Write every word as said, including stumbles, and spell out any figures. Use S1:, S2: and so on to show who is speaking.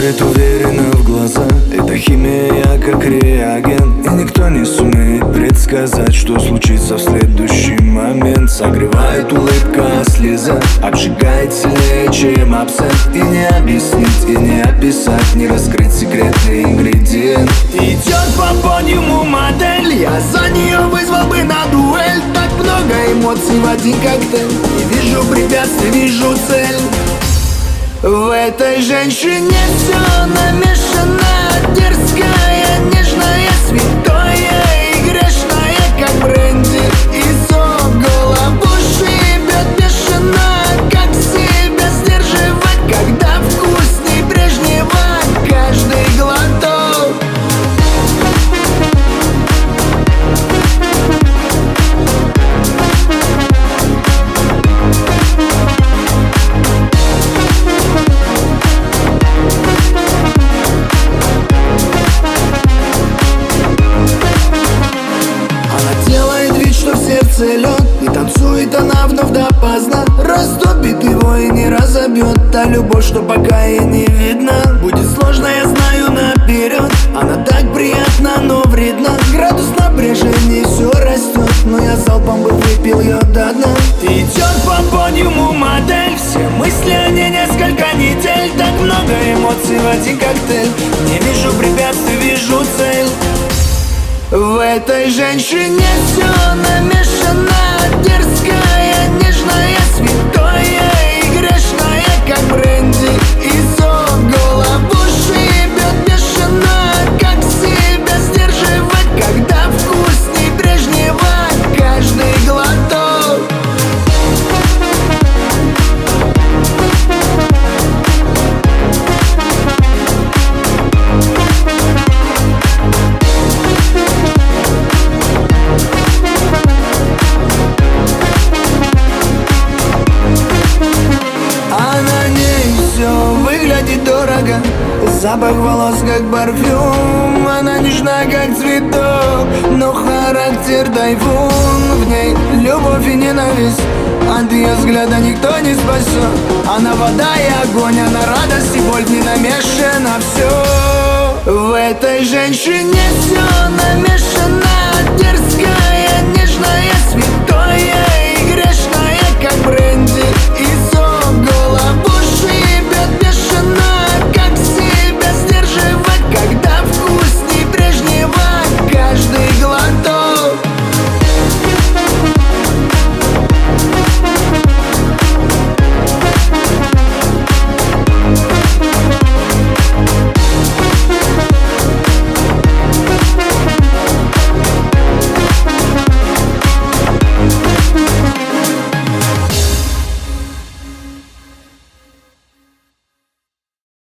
S1: смотрит уверенно в глаза. Это химия как реагент, и никто не сумеет предсказать, что случится в следующий момент. Согревает улыбка, слеза обжигает сильнее, чем абсент. И не объяснить, и не описать, не раскрыть секретный ингредиент.
S2: Идет по подиуму модель, я за нее вызвал бы на дуэль. Так много эмоций в один коктейль, не вижу препятствий, вижу цель. В этой женщине все намешано, дерзкая, нежная, святое и грешное, как бренди и сок. Голову шибет бешено, как себя сдерживать, когда вкусней прежнего каждый глоток. Лед, и танцует она вновь допоздна, растопит его и не разобьет. Та любовь, что пока и не видно. Будет сложно, я знаю наперед. Она так приятна, но вредна. Градус напряжения все растет, но я залпом бы выпил ее до дна. Идет по подиуму модель, все мысли о ней несколько недель. Так много эмоций в один коктейль, не вижу препятствий, вижу цель. В этой женщине все намешано, дерзкая, нежная, святое и грешное, как бренди и сок. Голову шибет бешено, как себя сдерживать, когда вкусней прежнего каждый глоток. Дорого, запах волос как парфюм. Она нежна как цветок, но характер тайфун. В ней любовь и ненависть, от ее взгляда никто не спасет. Она вода и огонь, она радость и боль, в ней намешано все. В этой женщине все намешано, дерзко.